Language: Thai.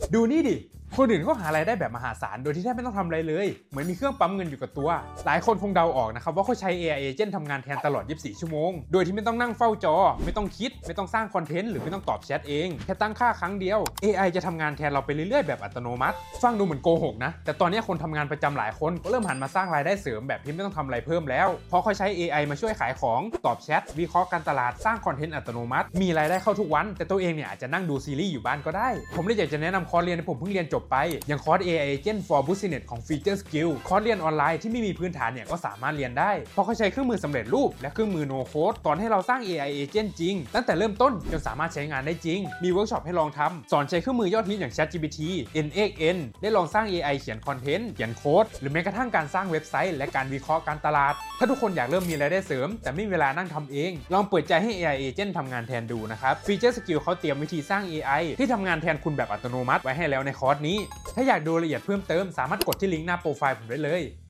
ดูนี่ดิคนอื่นเขาหารายได้แบบมหาศาลโดยที่แทบไม่ต้องทำอะไรเลยเหมือนมีเครื่องปั๊มเงินอยู่กับตัวหลายคนคงเดาออกนะครับว่าเขาใช้ AI Agent ทำงานแทนตลอด24ชั่วโมงโดยที่ไม่ต้องนั่งเฝ้าจอไม่ต้องคิดไม่ต้องสร้างคอนเทนต์หรือไม่ต้องตอบแชทเองแค่ตั้งค่าครั้งเดียว AI จะทำงานแทนเราไปเรื่อยๆแบบอัตโนมัติฟังดูเหมือนโกหกนะแต่ตอนนี้คนทำงานประจำหลายคนก็เริ่มหันมาสร้างรายได้เสริมแบบที่ไม่ต้องทำอะไรเพิ่มแล้วเพราะเขาใช้ AI มาช่วยขายของตอบแชทวิเคราะห์การตลาดสร้างคอนเทนต์อัตโนมัติมีรายได้เข้าทุกวันแต่ตัวเองเนี่ยอาจจะนั่งดูซีรีส์อยู่บ้านก็ได้ผมเลยอยากจะแนะนำคอร์สเรียนที่ผมเพิ่งเรียนจบไปอย่างคอร์ส AI Agent for Business ของ Feature Skill คอร์สเรียนออนไลน์ที่ไม่มีพื้นฐานเนี่ยก็สามารถเรียนได้เพราะเขาใช้เครื่องมือสำเร็จรูปและเครื่องมือ No Code สอนให้เราสร้าง AI Agent จริงตั้งแต่เริ่มต้นจนสามารถใช้งานได้จริงมีเวิร์กช็อปให้ลองทำสอนใช้เครื่องมือยอดฮิตอย่าง ChatGPT NXN ได้ลองสร้าง AI เขียนคอนเทนต์เขียนโค้ดหรือแม้กระทั่งการสร้างเว็บไซต์และการวิเคราะห์การตลาดถ้าทุกคนอยากเริ่มมีรายได้เสริมแต่ไม่มีเวลานั่งทำเองลองเปิดใจให้ AI Agent ทำงานแทนดูนะครับ Feature Skill เขาเตรียมวิธีสร้าง AI ที่ทำงานแทนคุณแบบอัตโนมัติไว้ให้แล้วในคอร์สนี้ถ้าอยากดูรายละเอียดเพิ่มเติมสามารถกดที่ลิงก์หน้าโปรไฟล์ผมได้เลย